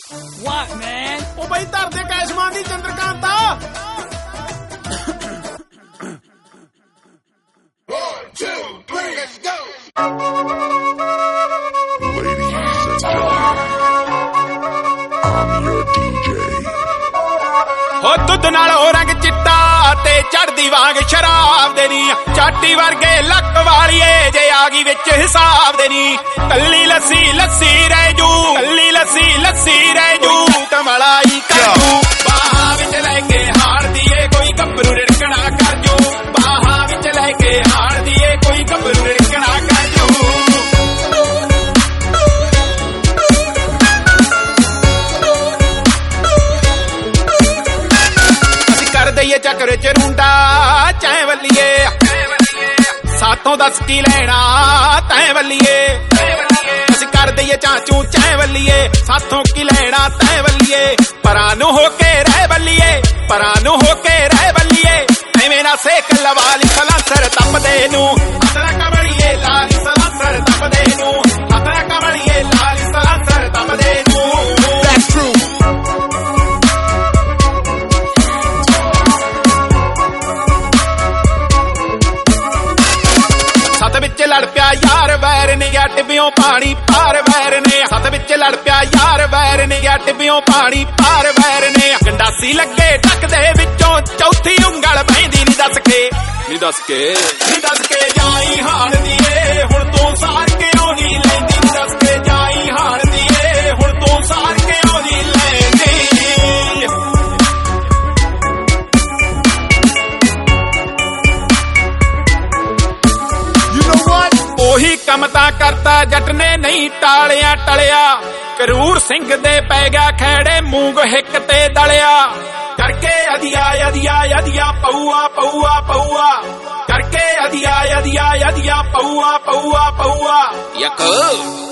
What, man? ਉਹ ਬਈ ਧਰ ਦੇ ਕੈਸ਼ਮਾਨ ਦੀ ਚੰਦਰਕਾਂਤਾ। ਹੋ ਦੁੱਧ ਨਾਲ ਹੋ ਰੰਗ ਚਿੱਟਾ ਤੇ ਚੜਦੀ ਵਾਂਗ ਸ਼ਰਾਬ ਦੇ ਨੀ ਚਾਟੀ ਵਰਗੇ ਲੱਕ ਵਾਲੀਏ ਜੇ ਆ ਗਈ ਵਿੱਚ ਹਿਸਾਬ ਦੇ ਨੀ ਕੱਲੀ ਲੱਸੀ ਲੱਸੀ ਰਹਿ ਜੂ ਕੱਲੀ ਲੱਸੀ ਲੱਸੀ ਰਹਿ ਜੂ ਕਮਲਾਈ ਕਾਜੂ ਬਾਹਾਂ ਵਿੱਚ ਲੈ ਕੇ ਹਾਰਦੀ ਏ ਕੋਈ ਗੱਭਰੂ ਰਿੜਕਣਾ ਕਰ ਜੂ ਬਾਹਾਂ ਵਿੱਚ ਲੈ ਕੇ ਹਾਰਦੀ ਏ ਕੋਈ ਗੱਭਰੂ ਰਿੜਕਣਾ ਕਰ ਜੂ ਦਈਏ ਚੱਕਰ ਚ ਰੁੰਡਾ ਚੈ ਵੱਲੀਏ ਸਾਥੋਂ ਦੱਸ ਕੀ ਲੈਣਾ ਤੈਂ ਵੱਲੀਏ ਅਸੀਂ ਕਰ ਦਈਏ ਚਾਚੂ ਚੈ ਵੱਲੀਏ ਸਾਥੋਂ ਕੀ ਲੈਣਾ ਤੈਂ ਵੱਲੀਏ ਪਰਾਂ ਨੂੰ ਹੋ ਕੇ ਰਹਿ ਵੱਲੀਏ ਪਰਾਂ ਨੂੰ ਹੋ ਕੇ ਰਹਿ ਵੱਲੀਏ ਐਵੇਂ ਨਾ ਸੇਕ ਲਵਾ ਲਈ ਸਲਾਂਸਰ ਤਪਦੇ ਨੂੰ ਹੱਥਾਂ ਕਮੜੀਏ ਲਾਲੀ ਸਲਾਂਸਰ ਤਪਦੇ ਨੂੰ ਹੱਥਾਂ ਕਮੜੀਏ ਲਾਲੀ ਸਲਾਂਸਰ ਤਪਦੇ ਨੂੰ That's true ਸੱਤ ਵਿੱਚ ਲੜ ਪਿਆ ਯਾਰ ਵੈਰ ਨੇ ਗਿਆ ਟਿੱਬਿਓਂ ਪਾਣੀ ਪਾਰ ਵੈਰ ਨੇ ਸੱਤ ਵਿੱਚ ਲੜ ਪਿਆ ਯਾਰ ਵੈਰ ਨੇ ਗਿਆ ਟਿੱਬਿਓਂ ਪਾਣੀ ਪਾਰ ਵੈਰ ਨੇ ਗੰਡਾਸੀ ਲੱਗੇ ਟੱਕ ਦੇ ਵਿੱਚੋਂ ਚੌਥੀ ਉਂਗਲ ਪੈਂਦੀ ਨੀ ਦੱਸ ਕੇ ਜਾਈ ਹਾਰਦੀ ਏ ਹੁਣ ਤੂੰ ਸਾਰ ਕੇ ਆਉਣੀ ਲੈਂਦੀ ਨੀ ਦੱਸ ਕੇ ਜਾਈ ਹਾਰਦੀ ਏ ਹੁਣ ਤੂੰ ਸਾਰ ਕੇ ਆਉਣੀ ਲੈਂਦੀ ਉਹੀ ਕੰਮ ਤਾਂ ਕਰਤਾ ਜੱਟ ਨੇ ਨਹੀਂ ਟਾਲਿਆ ਟਲਿਆ ਕਰੂਰ ਸਿੰਘ ਦੇ ਪੈ ਗਿਆ ਖੈੜੇ ਮੂੰਗ ਹਿੱਕ ਤੇ ਦਲਿਆ ਕਰਕੇ ਅਧਿਆ ਅਧਿਆ ਅਧਿਆ ਪਊਆ ਪਊਆ ਪਊਆ ਕਰਕੇ ਅਧਿਆ ਅਧਿਆ ਅਧਿਆ ਪਊਆ ਪਊਆ ਪਊਆ ਯਕ